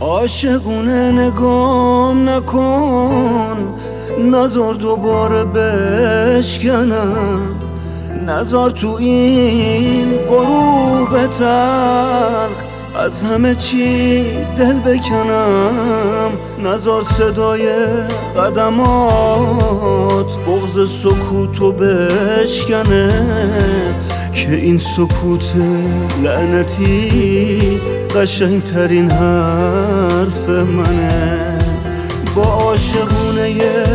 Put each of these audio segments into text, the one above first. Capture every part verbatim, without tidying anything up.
عاشقونه نگام نکن، نزار دوباره بشکنم، نزار تو این غروب تلخ از همه چی دل بکنم، نزار صدای قدمات بغض سکوتو بشکنه، که این سکوت لعنتی قشنگترین حرف منه. با عاشقونه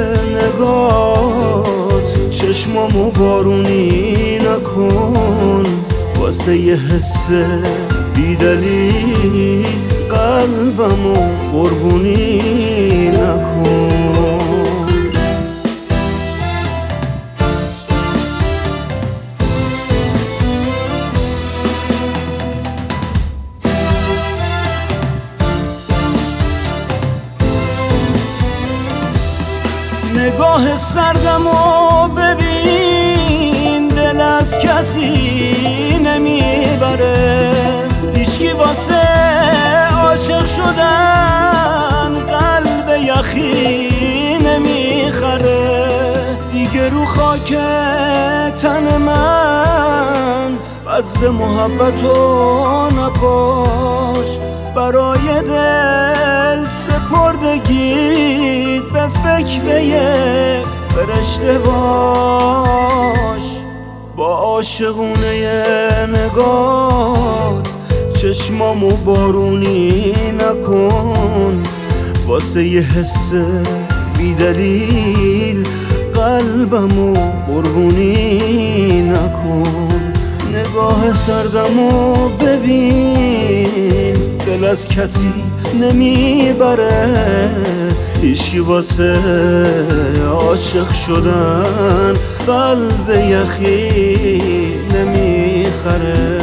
نگات چشمامو بارونی نکن، واسه یه حس بیدلیل قلبمو قربونی نکن. نگاه سردمو ببین، دل از کسی نمیبره، هیچکی واسه عاشق شدن قلب یخی نمیخره. دیگه رو خاک تن من بذر محبتو نپاش، برای دل سپردگیت به فکر یه فرشته باش. با عاشقونه نگاه چشمامو بارونی نکن، واسه یه حس بیدلیل قلبمو قربونی نکن. نگاه سردمو ببین، دل از کسی نمیبره، هیچکی واسه عاشق شدن قلب یخی نمیخره.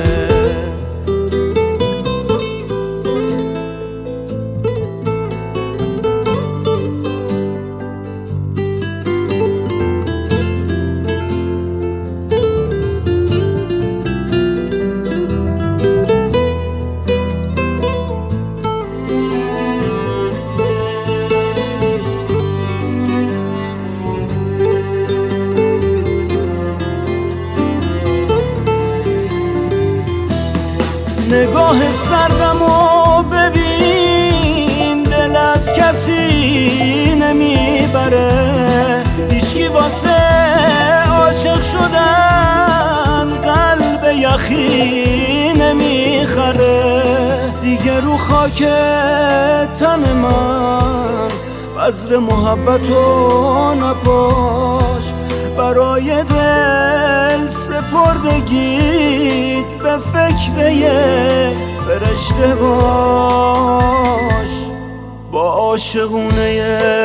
نگاه سردمو ببین، دل از کسی نمیبره، هیچکی واسه عاشق شدن قلب یخی نمیخره. دیگه رو خاک تن من بذر محبتو نپاش، برای دل سپردگیت به فکر یه فرشته باش. با عاشقونه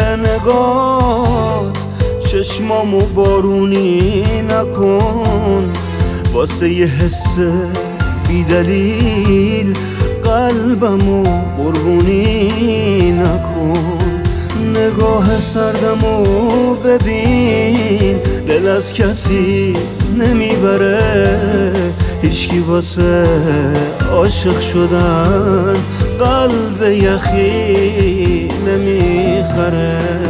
نگاه چشمامو بارونی نکن، واسه یه حس بیدلیل قلبمو قربونی نکن. نگاه سردمو ببین، دل از کسی نمیبره، هیچکی واسه عاشق شدن قلب یخی نمیخره.